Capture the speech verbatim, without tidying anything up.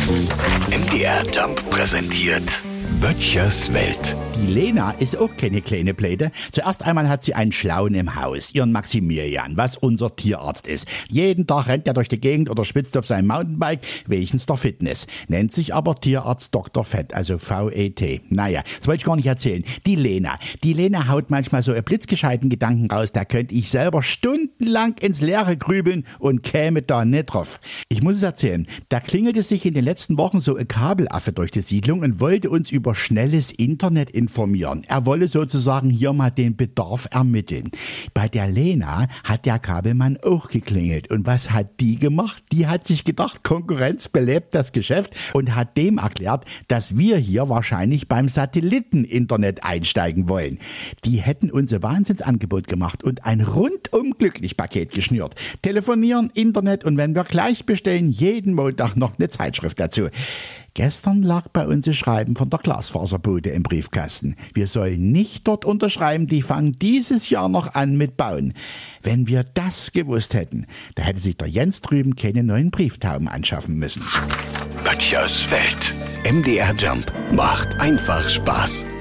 M D R Jump präsentiert Böttchers Welt. Die Lena ist auch keine kleine Pläte. Zuerst einmal hat sie einen Schlauen im Haus, ihren Maximilian, was unser Tierarzt ist. Jeden Tag rennt er durch die Gegend oder spitzt auf seinem Mountainbike, wegen der Fitness. Nennt sich aber Tierarzt Doktor Fett, also V E T. Naja, das wollte ich gar nicht erzählen. Die Lena. Die Lena haut manchmal so einen blitzgescheiten Gedanken raus, da könnte ich selber stundenlang ins Leere grübeln und käme da nicht drauf. Ich muss es erzählen, da klingelte sich in den letzten Wochen so ein Kabelaffe durch die Siedlung und wollte uns über schnelles Internet informieren. Er wolle sozusagen hier mal den Bedarf ermitteln. Bei der Lena hat der Kabelmann auch geklingelt. Und was hat die gemacht? Die hat sich gedacht, Konkurrenz belebt das Geschäft und hat dem erklärt, dass wir hier wahrscheinlich beim Satelliteninternet einsteigen wollen. Die hätten uns ein Wahnsinnsangebot gemacht und ein rundum glücklich Paket geschnürt. Telefonieren, Internet und wenn wir gleich bestellen, jeden Montag noch eine Zeitschrift dazu. Gestern lag bei uns ein Schreiben von der Glasfaserbude im Briefkasten. Wir sollen nicht dort unterschreiben, die fangen dieses Jahr noch an mit Bauen. Wenn wir das gewusst hätten, da hätte sich der Jens drüben keine neuen Brieftauben anschaffen müssen. Böttchers Welt. M D R Jump macht einfach Spaß.